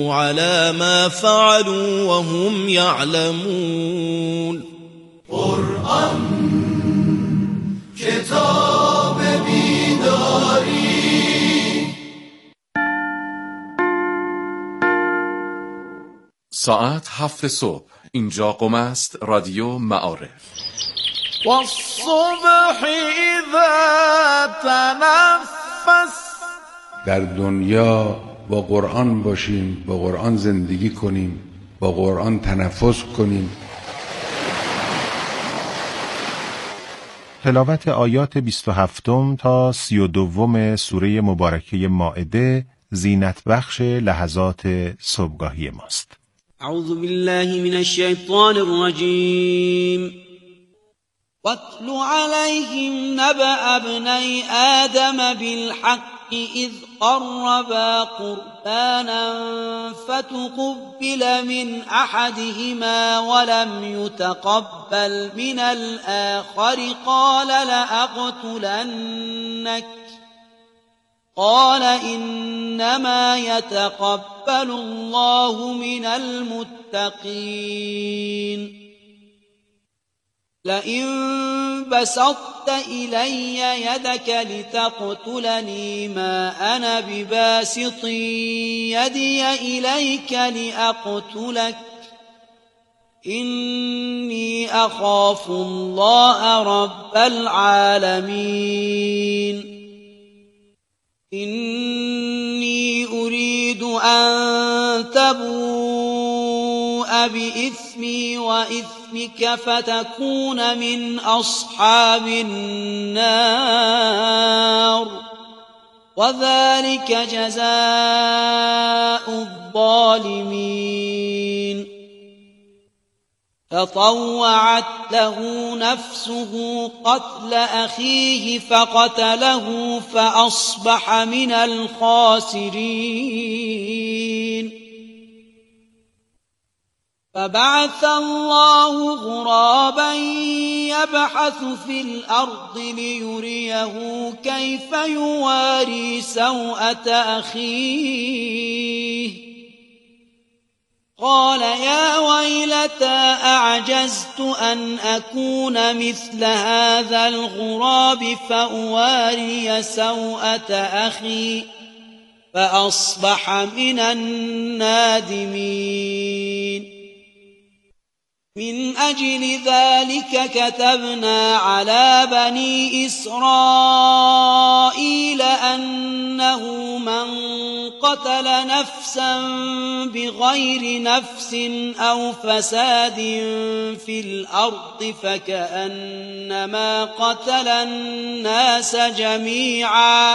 وندموا على ما فعلوا وهم يعلمون. قرآن کتاب بیداری. ساعت 7 صبح. اینجا قم است رادیو معارف. والصبح اذا تنفس. در دنیا با قرآن باشیم، با قرآن زندگی کنیم، با قرآن تنفس کنیم. تلاوت آیات 27 تا 32 سوره مبارکه مائده زینت بخش لحظات صبحگاهی ماست. اعوذ بالله من الشیطان الرجیم. واتل علیهم نبأ ابنی آدم بالحق اذ قربا قربانا فتقبل من احدهما ولم يتقبل من الآخر قال لأقتلنك قال إنما يتقبل الله من المتقين. لئن بسطت إلي يدك لتقتلني ما أنا بباسط يدي إليك لأقتلك إني أخاف الله رب العالمين. إني أريد أن تبوء بإثمي وإثمك فتكون من أصحاب النار وذلك جزاء الظالمين. فطوعت له نفسه قتل أخيه فقتله فأصبح من الخاسرين. فبعث الله غرابا يبحث في الأرض ليريه كيف يواري سوءة أخيه قال يا ويلتى أعجزت أن أكون مثل هذا الغراب فأواري سوءة أخي فأصبح من النادمين. من أجل ذلك كتبنا على بني إسرائيل أنه من قتل نفسا بغير نفس أو فساد في الأرض فكأنما قتل الناس جميعا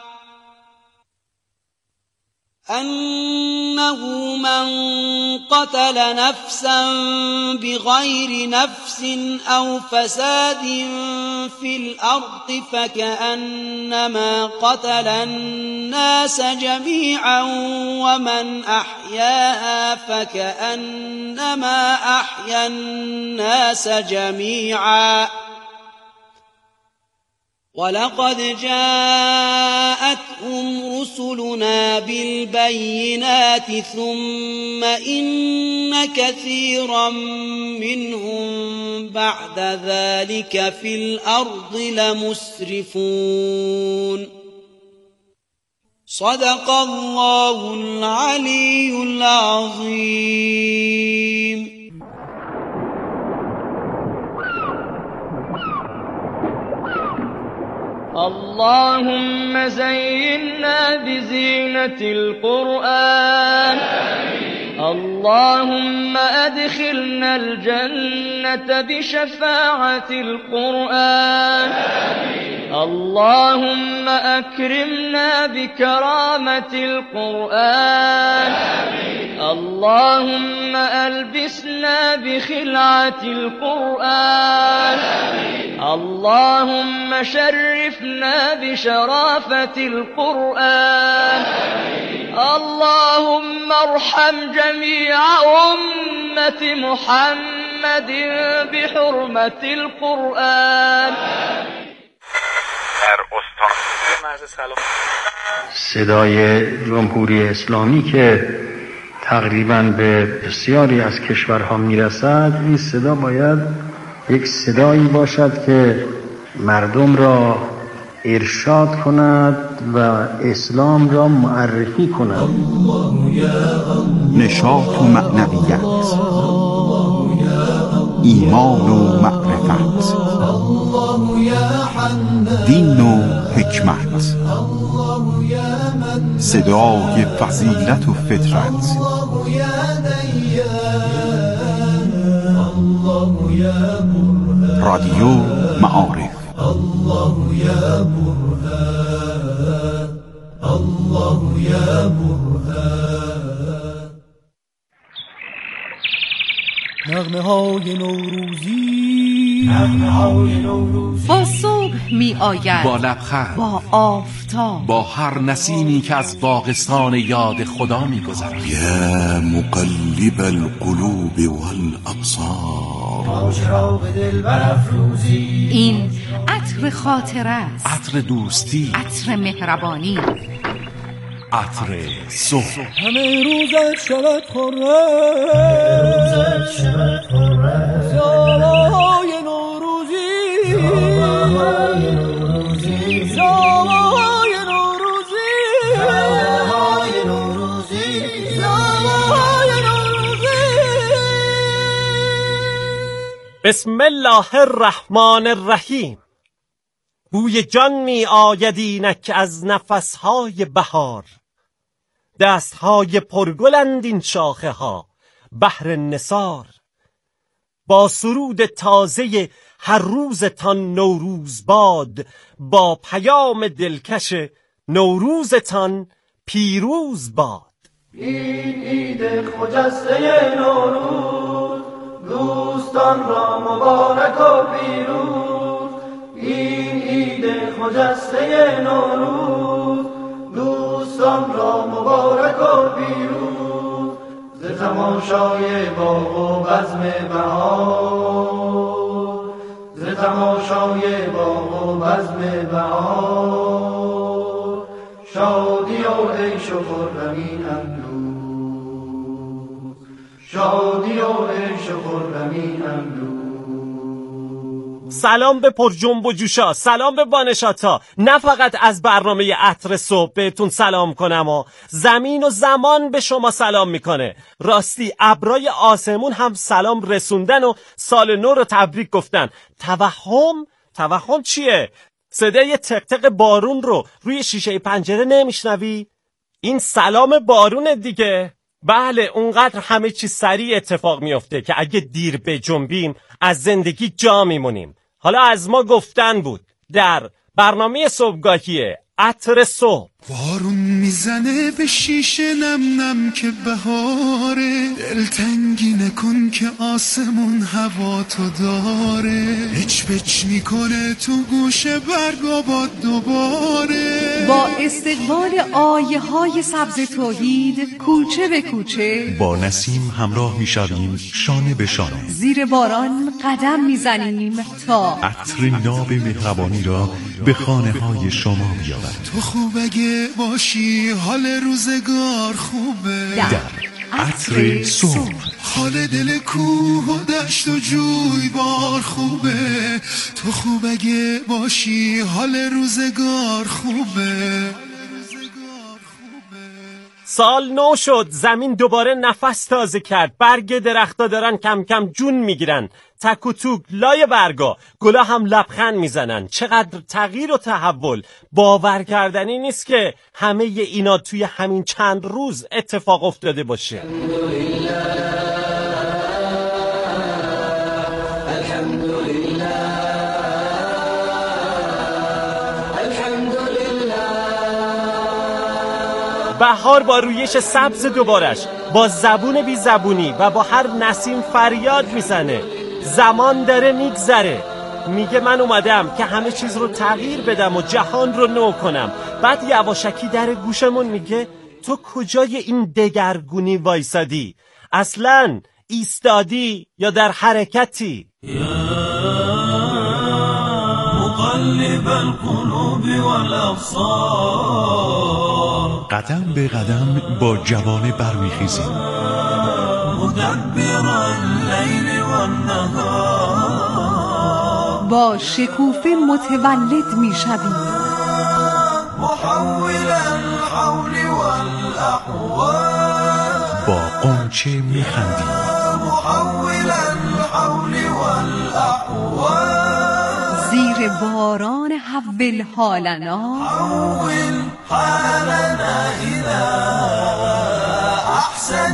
أنه من قتل نفسا بغير نفس أو فساد في الأرض فكأنما قتل الناس جميعا ومن أحياها فكأنما أحيا الناس جميعا ولقد جاءتهم رسلنا بالبينات ثم إن كثيرا منهم بعد ذلك في الأرض لمسرفون. صدق الله العلي العظيم. اللهم زينا بزينة القرآن. اللهم أدخلنا الجنة بشفاعة القرآن. اللهم أكرمنا بكرامة القرآن. اللهم ألبسنا بخلعة القرآن. اللهم شرفنا بشرافة القرآن. اللهم ارحم جميع أمة محمد بحرمة القرآن. صدای جمهوری اسلامی که تقریباً به بسیاری از کشورها میرسد، این صدا باید یک صدایی باشد که مردم را ارشاد کند و اسلام را معرفی کند. نشاط و معنویت، ایمان و معرفت، دین و حکمت، صدای فضیلت و فطرت، رادیو معارف. الله یا برهان، الله یا برهان. نغمه های نوروزی، نغمه های نوروزی با صبح می آید، با لبخند، با آفتاب، با هر نسیمی که از باغستان یاد خدا می گذرد. یا مقلب القلوب والابصار، این عطر خاطره است، عطر دوستی، عطر مهربانی، عطر صبح. همه روزت شود خرم، زارهای نوروزی، زارهای نوروزی، زارهای نوروزی، زارهای نوروزی. بسم الله الرحمن الرحیم. بوی جان می آید اینک از نفسهای بهار، دستهای پرگلند این شاخه ها بهر نثار. با سرود تازه هر روزتان نوروز باد، با پیام دلکش نوروزتان پیروز باد. این عید خجسته نوروز، دوستان را مبارک و پیروز. این عید خجسته نوروز، دوستان را مبارک و پیروز. ز تماشای باغ و بزم بهار، ز تماشای باغ و بزم بهار، شادی و عیش و خرمی امروز، شادی و عیش و خرمی امروز. سلام به پر جنب و جوشا، سلام به بانشاتا. نه فقط از برنامه عطر صبح بهتون سلام کنم و زمین و زمان به شما سلام میکنه. راستی ابرای آسمون هم سلام رسوندن و سال نو رو تبریک گفتن. توهم چیه؟ صدای تق تق بارون رو روی شیشه پنجره نمیشنوی؟ این سلام بارون دیگه. بله، اونقدر همه چی سریع اتفاق میفته که اگه دیر بجنبیم از زندگی جا میمونیم. حالا از ما گفتن بود در برنامه صبحگاهی عطر صبح. بارون میزنه به شیشه نم نم که بهاره، دلتنگی نکن که آسمون هوا تو داره، هچ پچ میکنه تو گوش برگا با دوباره. با استقبال آیه های سبز توحید کوچه به کوچه، با نسیم همراه میشویم شانه به شانه، زیر باران قدم میزنیم تا عطر ناب مهربانی را به خانه های شما بیاورد. تو خوب اگه باشی حال روزگار خوبه، در عطر صبح حال دل کوه و دشت و جوی بار خوبه. تو خوب اگه باشی حال روزگار خوبه. سال نو شد، زمین دوباره نفس تازه کرد، برگ درختا دارن کم کم جون میگیرن، تک و توک لای برگا، گلا هم لبخند میزنن. چقدر تغییر و تحول، باور کردنی نیست که همه اینا توی همین چند روز اتفاق افتاده باشه. بهار با رویش سبز دوبارش، با زبون بی زبونی و با هر نسیم فریاد میزنه. زمان داره میگذره، میگه من اومدم که همه چیز رو تغییر بدم و جهان رو نو کنم. بعد یواشکی در گوشمون میگه تو کجای این دگرگونی وایسادی؟ اصلاً ایستادی یا در حرکتی؟ مقلب القلوب والابصار، قدم به قدم با جوانه برمیخیزیم. مدبر اللیل والنهار، با شکوفه متولد میشویم. محول الحول والاحوال، با قنچه میخندیم. محول الحول والاحوال، زیر باران حول حالنا، حول حالنا الى احسن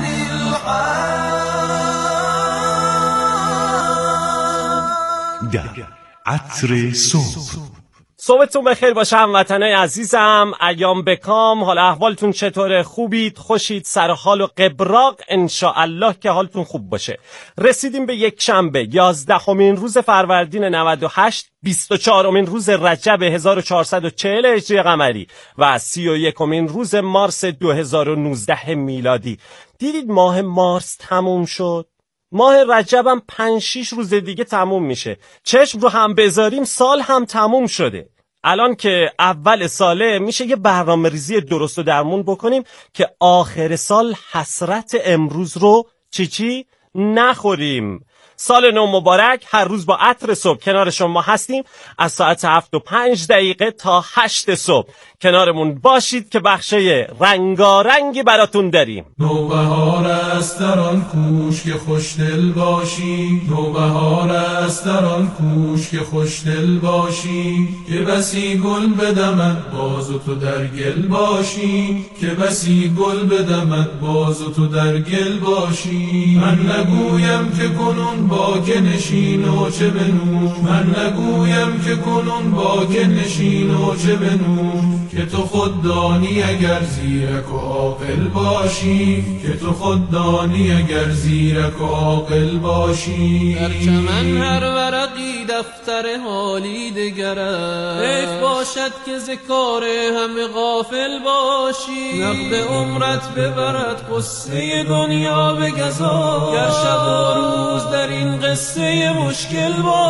الحال. در عطر صبح. صبحتون بخیر باشه هموطنای عزیزم، ایام بکام. حال احوالتون چطوره؟ خوبید؟ خوشید؟ سر حال و قبراق انشاءالله که حالتون خوب باشه. رسیدیم به یک شنبه 11مین روز فروردین 98، 24مین روز رجب 1440 هجری قمری و 31مین روز مارس 2019 میلادی. دیدید ماه مارس تموم شد؟ ماه رجبم 5-6 روز دیگه تموم میشه. چشم رو هم بذاریم سال هم تموم شده. الان که اول ساله میشه یه برنامه ریزی درست و درمون بکنیم که آخر سال حسرت امروز رو چی نخوریم. سال نو مبارک. هر روز با عطر صبح کنار شما هستیم از ساعت 7:05 تا 8 صبح. کنارمون باشید که بخشه رنگارنگی براتون داریم. نوبهار است در آن کوش که خوشدل باشی، نوبهار است در آن کوش که خوشدل باشی، که بسی گل بدمد باز و تو در گل باشی، که بسی گل بدمد باز و تو در گل باشی. من نگویم که کنون با که نشین و چه بنوش، من نگویم که کنون با که نشین و چه بنوش، که تو خود دانی اگر زیرک و عاقل باشی، که تو خود دانی اگر زیرک و عاقل باشی. در چمن هر ورقی دفتر حالی دگرد، حیف باشد که ز کار همه غافل باشی. نقد عمرت ببرد قصه دنیا بگذار، گر شب و روز در این قصه مشکل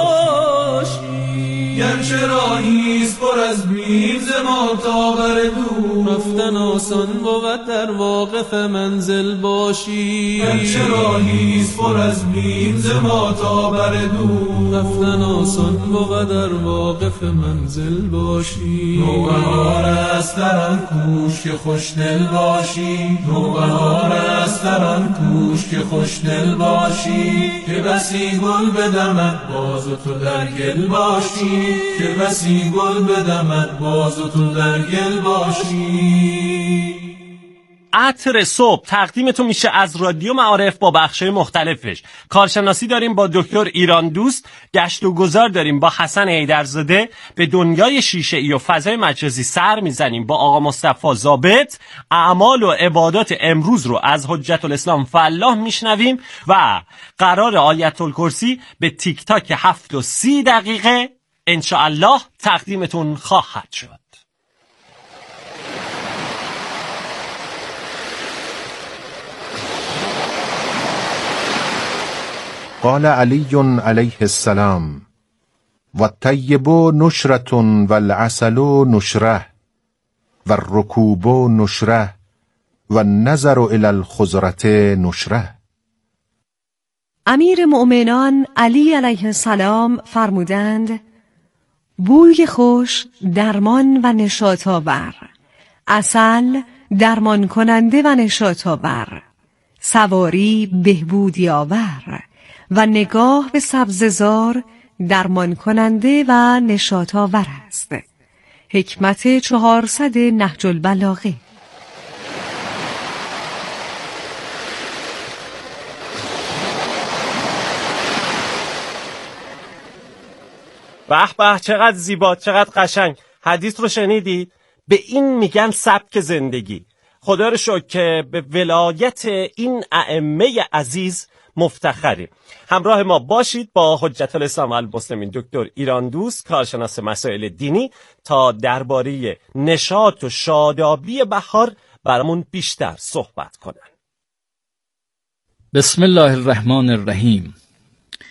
باشی. گرچه راهیست پر از بیم ز ما تا بر دور، رفتن آسان بود در واقف منزل باشی. گرچه راهیست پر از بیم ز ما تا بر دور، رفتن آسان بود در واقف منزل باشی. نوبهار است در آن کوش که خوشدل باشی، نوبهار است در آن کوش که خوشدل باشی، که بسی گل بدمد باز و تو در گل باشی، که بسی گل بدمد باز و تو در گل باشی. عطر صبح تقدیمتون میشه از رادیو معارف با بخشای مختلفش. کارشناسی داریم با دکتر ایران دوست، گشت و گذار داریم با حسن حیدرزاده، به دنیای شیشه ای و فضای مجازی سر میزنیم با آقا مصطفی ضابط، اعمال و عبادات امروز رو از حجت الاسلام فلاح میشنویم و قرار آیت الکرسی به تیک تاک 7:30 انشاءالله تقدیمتون خواهد شد. قال علی علیه السلام و الطیب نشرة و العسل نشره و الرکوب نشره و النظر الی الخضرة نشره. امیر مؤمنان علی علیه السلام فرمودند بوی خوش درمان و نشاط آور، عسل درمان کننده و نشاط آور، سواری بهبودی آور و نگاه به سبززار درمان کننده و نشاط آور است. حکمت 400 نهج البلاغه. به به، چقدر زیبا، چقدر قشنگ. حدیث رو شنیدید؟ به این میگن سبک زندگی. خدا رو شکر که به ولایت این ائمه عزیز مفتخریم. همراه ما باشید با حجت الاسلام المسلمین دکتر ایران دوست، کارشناس مسائل دینی، تا درباره نشاط و شادابی بهار برامون بیشتر صحبت کنن. بسم الله الرحمن الرحیم.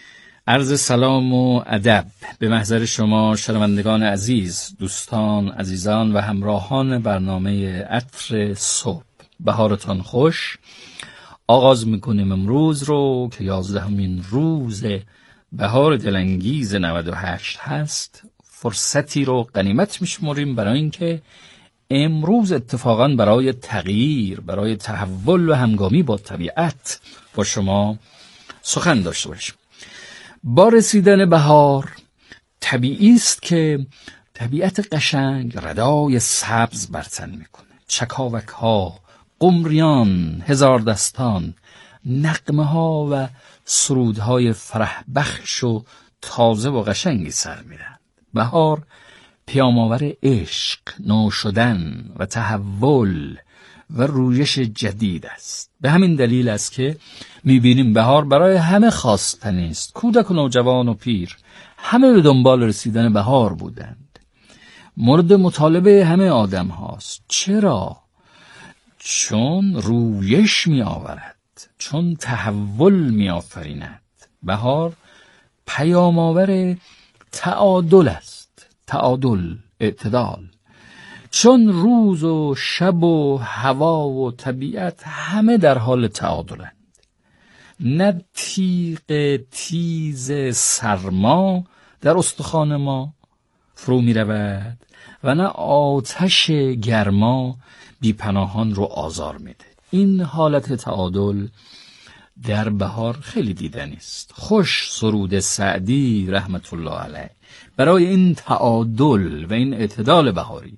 عرض سلام و ادب به محضر شما شنوندگان عزیز، دوستان عزیزان و همراهان برنامه عطر صبح. بهارتان خوش. آغاز میکنیم امروز رو که 11مین روز بهار دلانگیز 98 هست. فرصتی رو غنیمت میشمریم برای اینکه امروز اتفاقاً برای تغییر، برای تحول و همگامی با طبیعت با شما سخن داشته باشیم. با رسیدن بهار طبیعی است که طبیعت قشنگ ردای سبز برتن میکنه. چکاوک ها، قمریان، هزار دستان، نغمه ها و سرودهای فرح بخش و تازه و قشنگی سر میرن. بهار پیام‌آور عشق، نو شدن و تحول و رویش جدید است. به همین دلیل است که می‌بینیم بهار برای همه خواستنی است. کودک و نوجوان و پیر همه به دنبال رسیدن بهار بودند. مورد مطالبه همه آدم هاست. چرا؟ چون رویش می‌آورد، چون تحول می‌آفریند. بهار پیام‌آور تعادل است. تعادل، اعتدال. چون روز و شب و هوا و طبیعت همه در حال تعادلند. نه تیغ تیز سرما در استخوان ما فرو می رود و نه آتش گرما بیپناهان رو آزار میده. این حالت تعادل در بهار خیلی دیدنی است. خوش سرود سعدی رحمت الله علیه برای این تعادل و این اعتدال بهاری.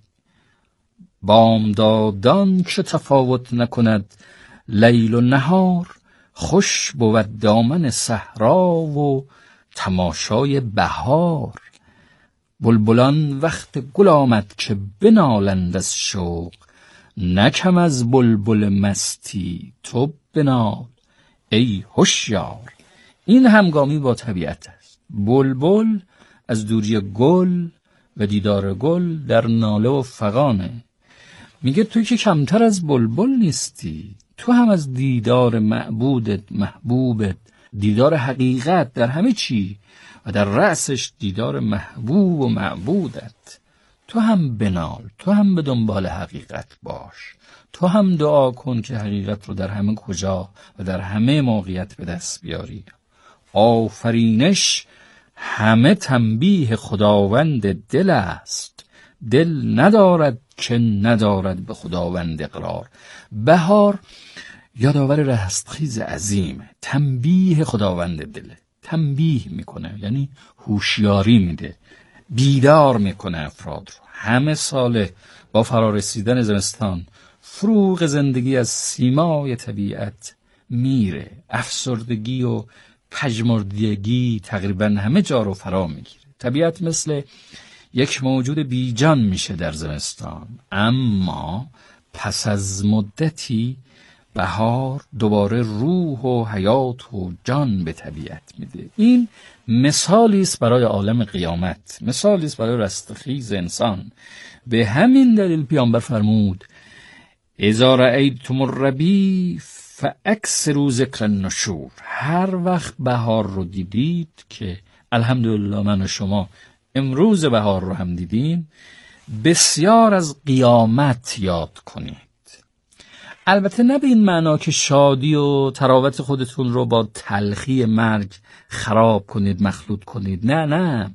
بامدادان چه تفاوت نکند لیل و نهار، خوش بود دامن صحرا و تماشای بهار. بلبلان وقت گل آمد که بنالند از شوق، نکم از بلبل مستی تو بنال ای هوشیار. این همگامی با طبیعت است. بلبل از دوری گل و دیدار گل در ناله و فغانه. میگه توی که کمتر از بلبل نیستی، تو هم از دیدار معبودت، محبوبت، دیدار حقیقت در همه چی و در رأسش دیدار محبوب و معبودت، تو هم بنال، تو هم به دنبال حقیقت باش، تو هم دعا کن که حقیقت رو در همه کجا و در همه موقعیت به دست بیاری. آفرینش همه تنبیه خداوند دل است، دل ندارد که ندارد به خداوند اقرار. بهار یادآور رستخیز عظیمه، تنبیه خداوند دله. تنبیه میکنه یعنی هوشیاری میده، بیدار میکنه افراد رو. همه ساله با فرارسیدن زمستان فروغ زندگی از سیمای طبیعت میره. افسردگی و پژمردگی تقریبا همه جا رو فرا میگیره. طبیعت مثل یک موجود بیجان میشه در زمستان، اما پس از مدتی بهار دوباره روح و حیات و جان به طبیعت میده. این مثالی است برای عالم قیامت، مثالی است برای رستخیز انسان. به همین دلیل پیامبر فرمود اذا رأیتم الربیع فاکثروا ذکر النشور. هر وقت بهار رو دیدید، که الحمدلله من و شما امروز بهار رو هم دیدیم، بسیار از قیامت یاد کنید. البته نه به این معنا که شادی و تراوت خودتون رو با تلخی مرگ خراب کنید، مخلوط کنید. نه،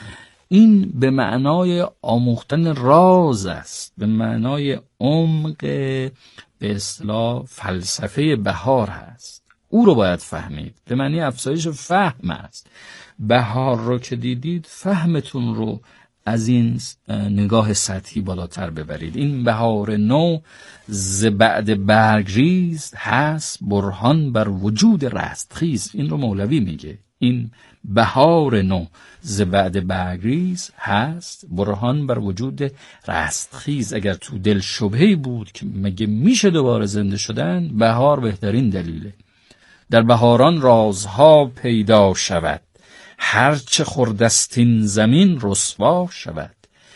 این به معنای آموختن راز است، به معنای عمق به اصطلاح فلسفه بهار هست. او رو باید فهمید، به معنی افزایش فهم است. بهار رو که دیدید فهمتون رو از این نگاه سطحی بالاتر ببرید. این بهار نو ز بعد برگریز هست، برهان بر وجود رستخیز. این رو مولوی میگه. این بهار نو ز بعد برگریز هست، برهان بر وجود رستخیز. اگر تو دل شبهی بود که مگه میشه دوباره زنده شدن، بهار بهترین دلیله. در بهاران رازها پیدا شود، هرچه خردستین زمین رسوا شود.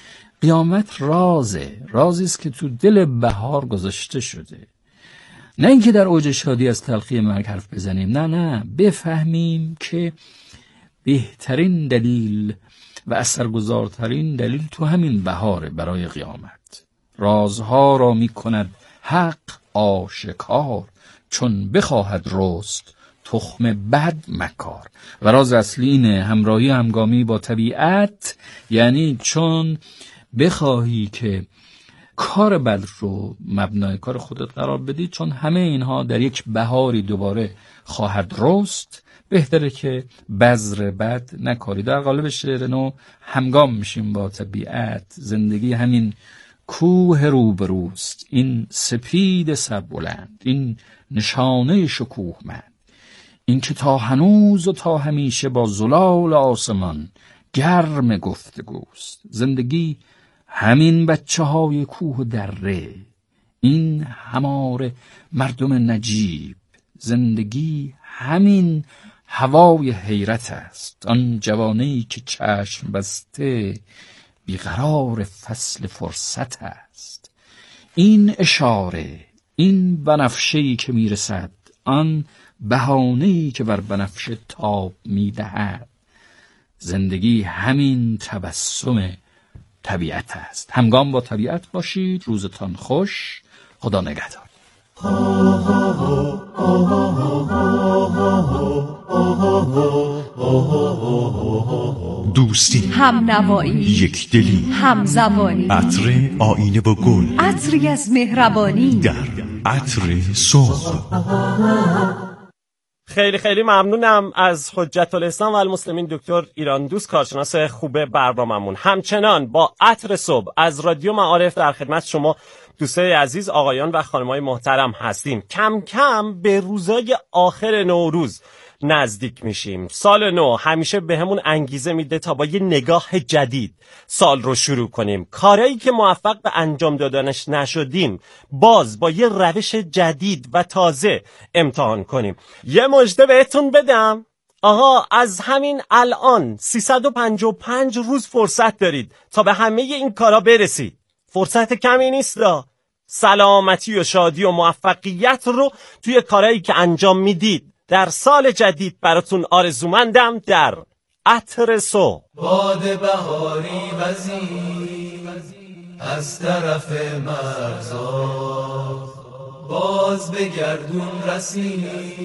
قیامت رازی است که تو دل بهار گذاشته شده. نه اینکه در اوج شادی از تلخی مرگ حرف بزنیم، نه، بفهمیم که بهترین دلیل و اثرگذارترین دلیل تو همین بهاره برای قیامت. رازها را می کند حق آشکار، چون بخواهد رست تخم بد مکار. و راز اصلی اینه همراهی همگامی با طبیعت، یعنی چون بخواهی که کار بد رو مبنای کار خودت قرار بدی، چون همه اینها در یک بهاری دوباره خواهد رست، بهتره که بذر بد نکاری. در قالب شعر نو همگام میشیم با طبیعت. زندگی همین کوه روبروست، این سپید سربلند، این نشانه شکوهمند، این که تا هنوز و تا همیشه با زلال آسمان گرم گفتگوست. زندگی همین بچه های کوه و دره، این هماره مردم نجیب. زندگی همین هوای حیرت است، آن جوانه‌ای که چشم بسته بیقرار فصل فرصت است. این اشاره، این بنفشه‌ای که میرسد، آن بهانه‌ای که بر بنفشه تاب میدهد. زندگی همین تبسم طبیعت است. همگام با طبیعت باشید. روزتان خوش. خدا نگهدار. دوستی، همنوایی، یکدلی، همزبانی، عطر آینه و گل، عطری از مهربانی در عطر صبح. خیلی خیلی ممنونم از حجت الاسلام و المسلمین دکتر ایراندوست، کارشناس خوب برنامه‌مون. همچنان با عطر صبح از رادیو معارف در خدمت شما دوستای عزیز، آقایان و خانم‌های محترم هستیم. کم کم به روزای آخر نوروز نزدیک میشیم. سال نو همیشه بهمون انگیزه میده تا با یه نگاه جدید سال رو شروع کنیم. کارهایی که موفق به انجام دادنش نشدیم باز با یه روش جدید و تازه امتحان کنیم. یه مژده بهتون بدم، آها، از همین الان 355 روز فرصت دارید تا به همه این کارا برسید. فرصت کمی نیست. سلامتی و شادی و موفقیت رو توی کارهایی که انجام میدید در سال جدید براتون آرزومندم. در عطر صبح باد بهاری وزید از طرف مرزا، باز به گردون رسید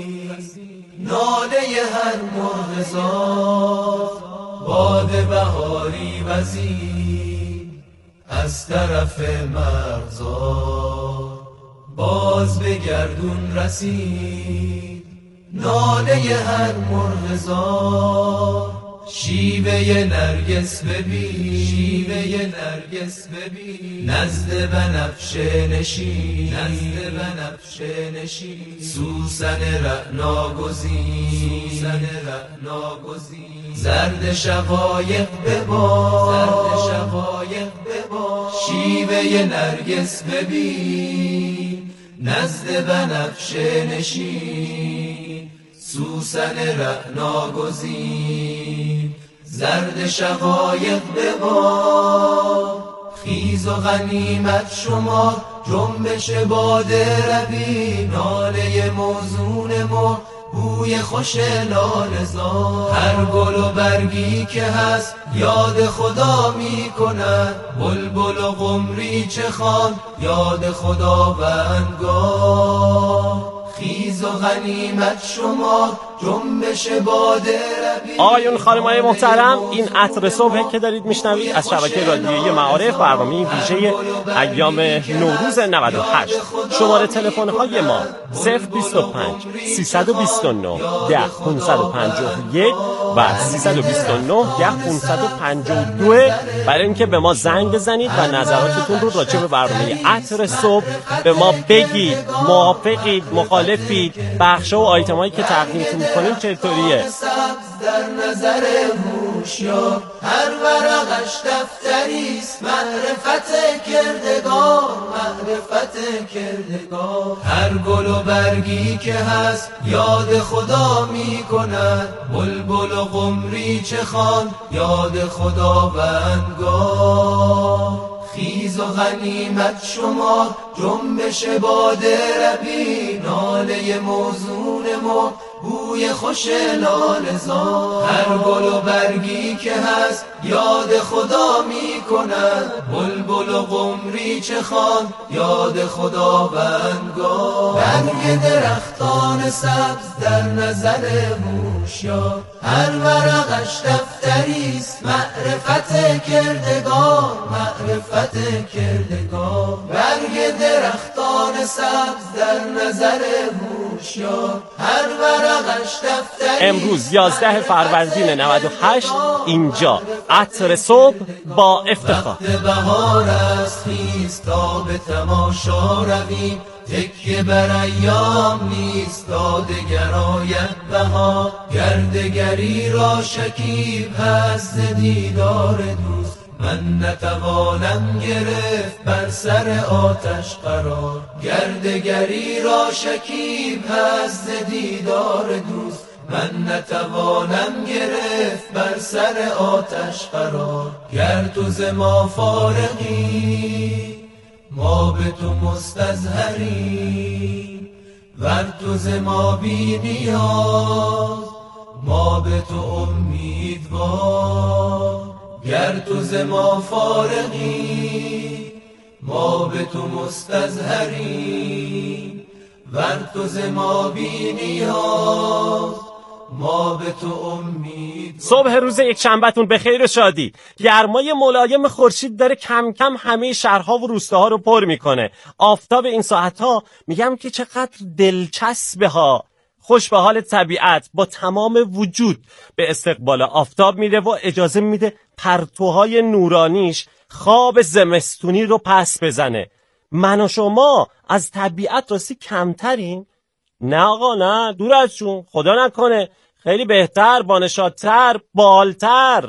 ناله هر مرغزا. باد بهاری وزید از طرف مرزا، باز به گردون رسید ناله هر مرغزا. شیوه نرگس ببین، شیوه نرگس ببین، نزد بنفشه نشین، نزد بنفشه نشین. سوسن رعنا گزین، سوسن رعنا گزین. زرد شقایق ببار، زرد شقایق ببار. شیوه نرگس ببین، نزد بنفشه نشین. سوسن رعنا گزین، زرد شقایق ببار. خیز و غنیمت شما جنبش باده ربی، ناله موزون ما بوی خوش لاله‌زار. هر گل و برگی که هست یاد خدا می کند، بلبل و قمری چه خوان یاد خداوندگار. خیز و غنیمت شما جنبش باده ربی. آقایون خانم‌های محترم، این عطر صبح که دارید میشنوید از شبکه رادیویی معارف، برنامه ویژه ایام نوروز 98. شماره تلفن‌های ما 025 329 10 551 و 329 10 552 برای اینکه به ما زنگ بزنید و نظراتتون رو راجع به برنامه عطر صبح به ما بگید. موافقید، مخالفید، بخشا و آیتمایی که تقدیمتون می‌کنیم چطوریه؟ در نظر هوشیار هر ورقش دفتریست، معرفت کردگار، معرفت کردگار. هر گل و برگی که هست یاد خدا می کند، بلبل و قمری چه خوان یاد خداوندگار. خیز و غنیمت شما جنبش باده ربی، ناله موزون مرغ بوی خوش لاله زار. هر گل و برگی که هست یاد خدا می کند، بلبل و قمری چه خواند یاد خداوندگار. برگ درختان سبز در نظر هوشیار، هر ورقش دفتریست معرفت کردگار، معرفت کردگار. برگ درختان سبز در نظر هوشیار، هر ورقش دفتریست. امروز 11 فروردین 98 اینجا عطر صبح با افتخار. بهار است خیز تا به تماشا رویم، تکیه بر ایام نیست تا دگر آید بهار. گردگری را شکیب هست ز دیدار دوست، من نتوانم گرفت بر سر آتش قرار. گردگری را شکیب هست ز دیدار دوست، من نتوانم گرفت بر سر آتش قرار. گر تو ز ما فارغی ما به تو مستظهریم، ور تو ز ما بی نیاز ما به تو امیدوار. گر تو ز ما فارغی ما به تو مستظهریم، ور تو ز ما بی نیاز ما به تو امید. صبح روز یک شنبهتون به خیر و شادی. گرمای ملایم خورشید داره کم کم همه شهرها و روستاها رو پر میکنه. آفتاب این ساعتها میگم که چقدر دلچسبه ها. خوش به حال طبیعت با تمام وجود به استقبال آفتاب میره و اجازه میده پرتوهای نورانیش خواب زمستونی رو پس بزنه. من و شما از طبیعت راستی کمترین؟ نه آقا نه، دور ازشون، خدا نکنه، خیلی بهتر، بانشادتر، بالتر.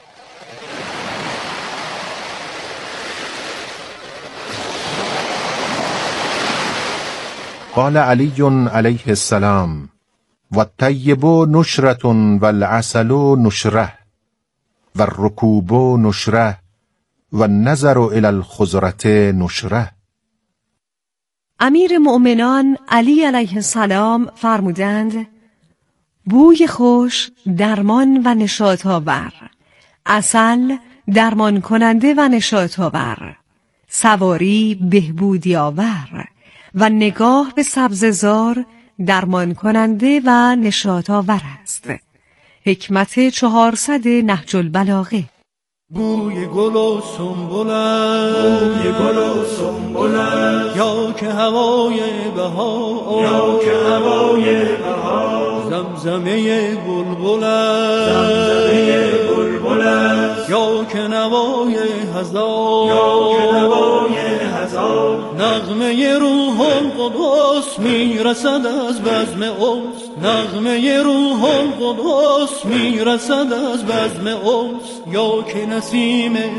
قال علی علیه السلام و الطیب نشرة و العسل نشره و الرکوب نشره و النظر الی الخضرة نشره. امیر مؤمنان علی علیه السلام فرمودند بوی خوش درمان و نشاط آور، عسل درمان کننده و نشاط آور، سواری بهبودی آور و نگاه به سبززار درمان کننده و نشاط آور است. حکمت 400 نهج البلاغه. بوی گل و سنبلت، بوی گل و سنبلت، یا که هوای بهار، یا که هوای بهار، زمزمه بلبلت، زمزمه بلبلت، یا که نوای هزار، یا که نوای هزار، نغمه روح القدس میرسد از بزم انس، نغمه روح القدس میرسد از بزم انس، یا که نسیم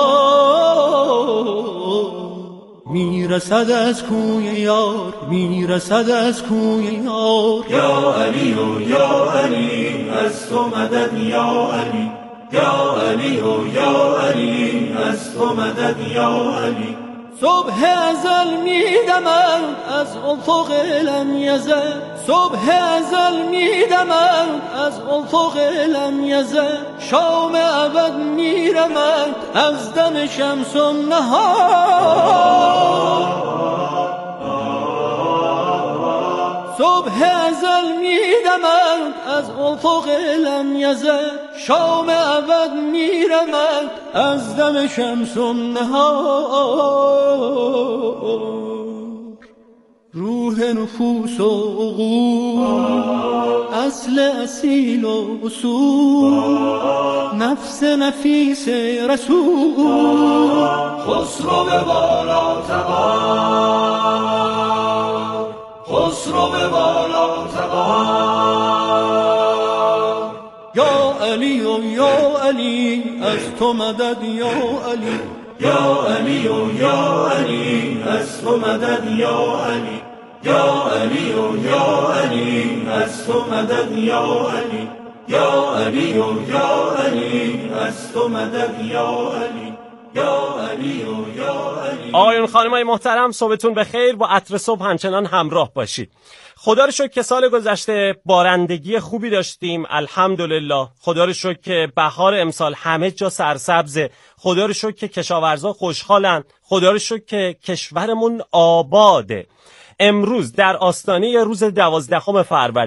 صبا میرسد از کوی یار، میرسد از کوی یار. یا علی و یا علی از تو مدد یا علی، یا علی و یا علی از تو مدد یا علی. صبح ازل میدمد از افق لم یزل، صبح ازل میدمد از افق لم یزل، شام ابد میرمد از دم شمس النهار. صبح ازل میدمد از افق لم یزل، شام ابد میرمد از دم شمس النهار. روح نفوس و عقول، اصل اصیل و اصول، نفس نفیس رسول، خسرو به بالا تبار، خسرو به بالا تبار. یا علی و یا علی از تو مدد یا علی، یا علی و یا علی از تو مدد یا علی، یا علی و یا علی از تو مدد یا علی، یا علی و یا علی از تو مدد یا علی، آقایون خانمای محترم، صبحتون بخیر. با عطر صبح همچنان همراه باشید. خدا رو شکر که سال گذشته بارندگی خوبی داشتیم، الحمدلله. خدا رو شکر که بهار امسال همه جا سرسبزه. خدا رو شکر که کشاورزا خوشحالن. خدا رو شکر که کشورمون آباده. امروز در آستانه روز 12 فروردین